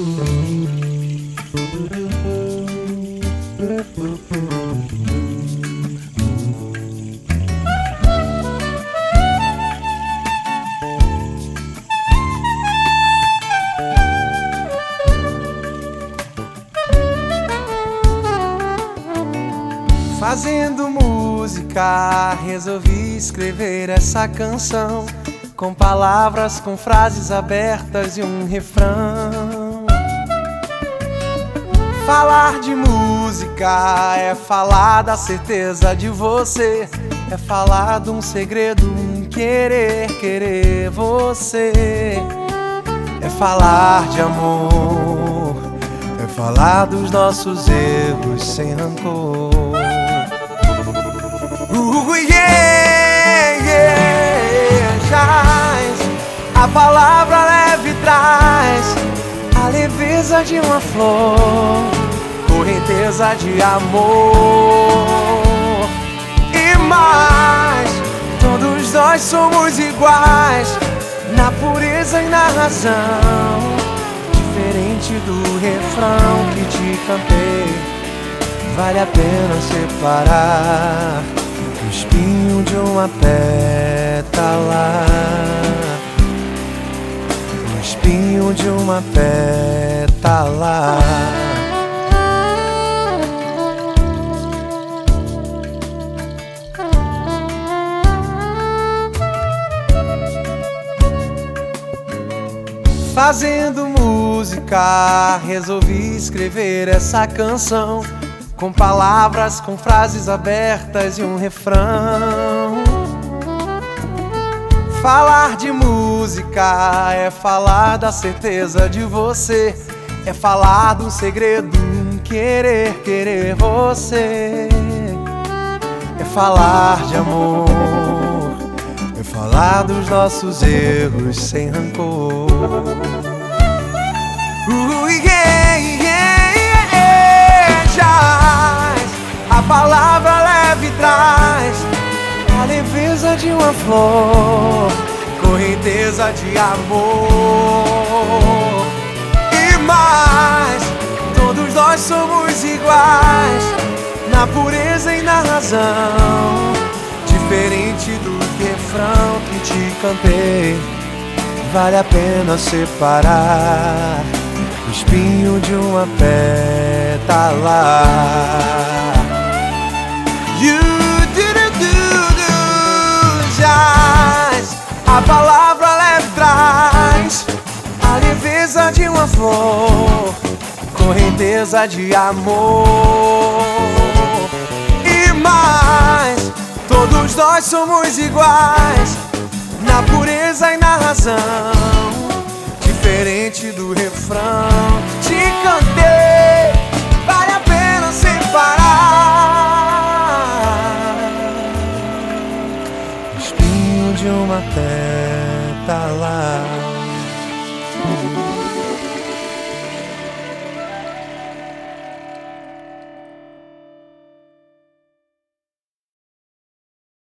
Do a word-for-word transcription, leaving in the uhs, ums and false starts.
Fazendo música, resolvi escrever essa canção, com palavras, com frases abertas e um refrão. Falar de música é falar da certeza de você, é falar de um segredo, um querer, querer você. É falar de amor, é falar dos nossos erros sem rancor. Uh, yeah, yeah, jaz. A palavra leve traz a leveza de uma flor, correnteza de amor. E mais, todos nós somos iguais na pureza e na razão, diferente do refrão que te cantei. Vale a pena separar o espinho de uma pétala, o espinho de uma pétala. Fazendo música, resolvi escrever essa canção, com palavras, com frases abertas e um refrão. Falar de música é falar da certeza de você, é falar do segredo, um querer, querer você. É falar de amor, é falar dos nossos erros sem rancor. Uh, yeah, yeah, yeah, jaz. A palavra leve traz a leveza de uma flor, correnteza de amor. E mais, todos nós somos iguais na pureza e na razão, diferente do refrão que te cantei. Vale a pena separar o espinho de uma pétala. You do do do do, jaz. A palavra leve traz a leveza de uma flor, correnteza de amor. E mais, todos nós somos iguais na pureza e na razão, diferente do refrão que te cantei. Vale a pena separar o espinho de uma pétala.